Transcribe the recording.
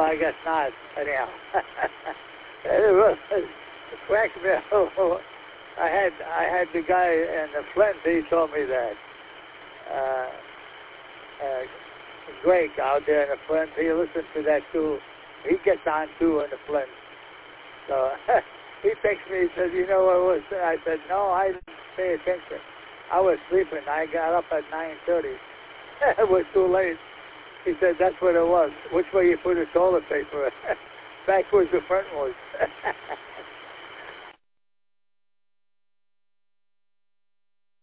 I guess not. Anyhow, it was cracked me up. I had the guy in the Flint. He told me that. Greg out there in the Flint. He listens to that too. He gets on too in the Flint. So he texted me. He said, "You know what it was?" I said, "No, I didn't pay attention. I was sleeping. I got up at 9:30. It was too late." He said, "That's what it was. Which way you put the toilet paper? Backwards or frontwards?"